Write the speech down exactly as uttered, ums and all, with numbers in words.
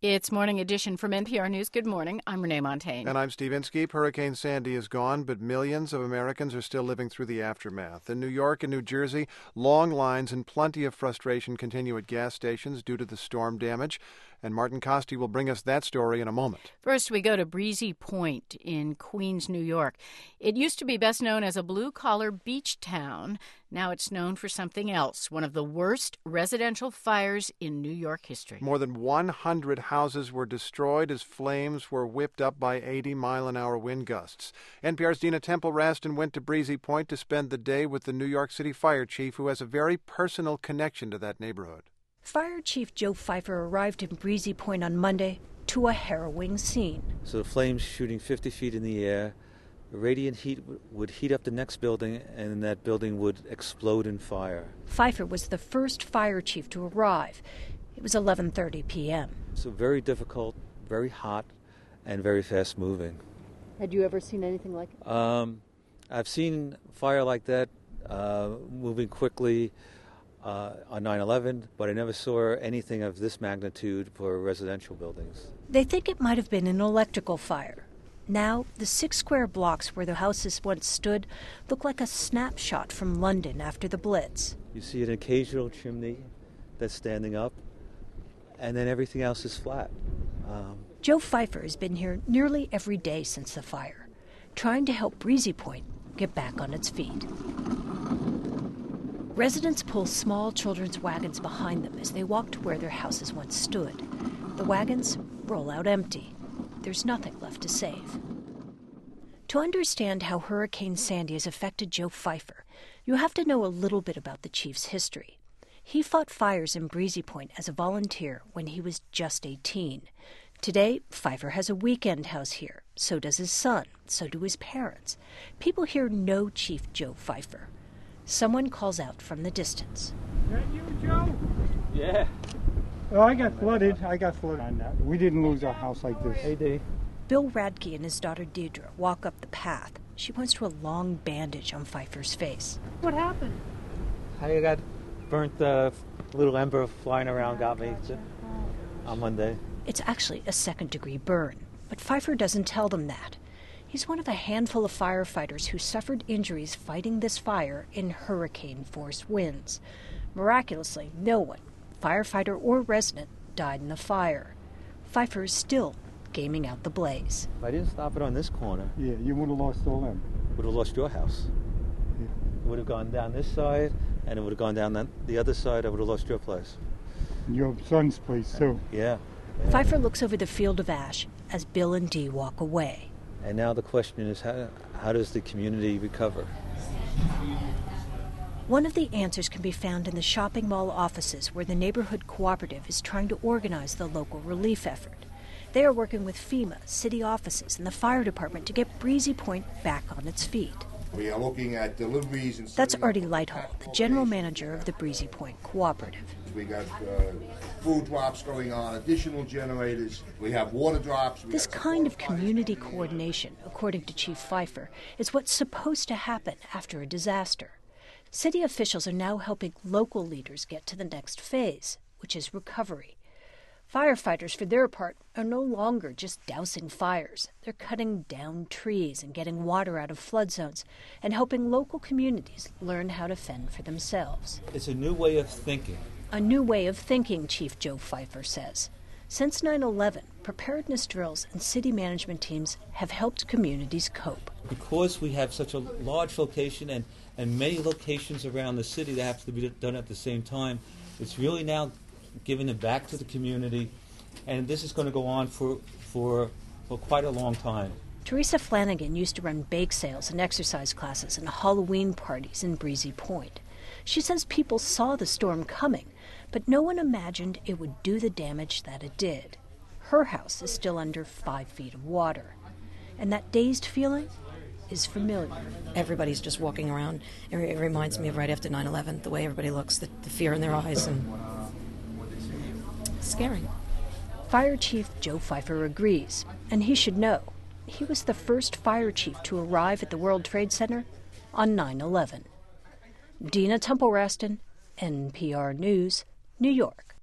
It's Morning Edition from N P R News. Good morning. I'm Renee Montaigne. And I'm Steve Inskeep. Hurricane Sandy is gone, but millions of Americans are still living through the aftermath. In New York and New Jersey, long lines and plenty of frustration continue at gas stations due to the storm damage. And Martin Costi will bring us that story in a moment. First, we go to Breezy Point in Queens, New York. It used to be best known as a blue-collar beach town. Now it's known for something else, one of the worst residential fires in New York history. More than one hundred houses were destroyed as flames were whipped up by eighty mile an hour wind gusts. N P R's Dina Temple-Raston went to Breezy Point to spend the day with the New York City fire chief, who has a very personal connection to that neighborhood. Fire Chief Joe Pfeiffer arrived in Breezy Point on Monday to a harrowing scene. So the flames shooting fifty feet in the air, the radiant heat w- would heat up the next building, and that building would explode in fire. Pfeiffer was the first fire chief to arrive. It was eleven thirty p.m. So very difficult, very hot, and very fast moving. Had you ever seen anything like it? Um, I've seen fire like that uh, moving quickly Uh, on nine eleven, but I never saw anything of this magnitude for residential buildings. They think it might have been an electrical fire. Now, the six square blocks where the houses once stood look like a snapshot from London after the Blitz. You see an occasional chimney that's standing up, and then everything else is flat. Um, Joe Pfeiffer has been here nearly every day since the fire, trying to help Breezy Point get back on its feet. Residents pull small children's wagons behind them as they walk to where their houses once stood. The wagons roll out empty. There's nothing left to save. To understand how Hurricane Sandy has affected Joe Pfeiffer, you have to know a little bit about the chief's history. He fought fires in Breezy Point as a volunteer when he was just eighteen. Today, Pfeiffer has a weekend house here. So does his son. So do his parents. People here know Chief Joe Pfeiffer. Someone calls out from the distance. Is that you, Joe? yeah. Oh, I got flooded. I got flooded on that. We didn't lose our house like this. Hey, Dee. Bill Radke and his daughter Deidre walk up the path. She points to a long bandage on Pfeiffer's face. What happened? I got burnt, uh, little ember flying around got me on Monday. It's actually a second-degree burn, but Pfeiffer doesn't tell them that. He's one of a handful of firefighters who suffered injuries fighting this fire in hurricane-force winds. Miraculously, no one, firefighter or resident, died in the fire. Pfeiffer is still gaming out the blaze. If I didn't stop it on this corner, Yeah, you would have lost all them. would have lost your house. Yeah. It would have gone down this side, and it would have gone down that, the other side. I would have lost your place. And your son's place, too. Yeah. yeah. Pfeiffer looks over the field of ash as Bill and Dee walk away. And now the question is, how, how does the community recover? One of the answers can be found in the shopping mall offices where the neighborhood cooperative is trying to organize the local relief effort. They are working with FEMA, city offices, and the fire department to get Breezy Point back on its feet. We are looking at deliveries and... That's Artie Lighthall, the general manager of the Breezy Point Cooperative. We got uh, food drops going on, additional generators. We have water drops. We This have kind of support community fires. coordination, according to Chief Pfeiffer, is what's supposed to happen after a disaster. City officials are now helping local leaders get to the next phase, which is recovery. Firefighters, for their part, are no longer just dousing fires. They're cutting down trees and getting water out of flood zones and helping local communities learn how to fend for themselves. It's a new way of thinking. A new way of thinking, Chief Joe Pfeiffer says. Since nine eleven, preparedness drills and city management teams have helped communities cope. Because we have such a large location and, and many locations around the city that have to be done at the same time, it's really now giving it back to the community, and this is going to go on for, for, for quite a long time. Teresa Flanagan used to run bake sales and exercise classes and Halloween parties in Breezy Point. She says people saw the storm coming, but no one imagined it would do the damage that it did. Her house is still under five feet of water, and that dazed feeling is familiar. Everybody's just walking around. It, it reminds me of right after nine eleven, the way everybody looks, the, the fear in their eyes, and scary. Fire Chief Joe Pfeiffer agrees, and he should know. He was the first fire chief to arrive at the World Trade Center on nine eleven. Dina Temple-Raston, N P R News, New York.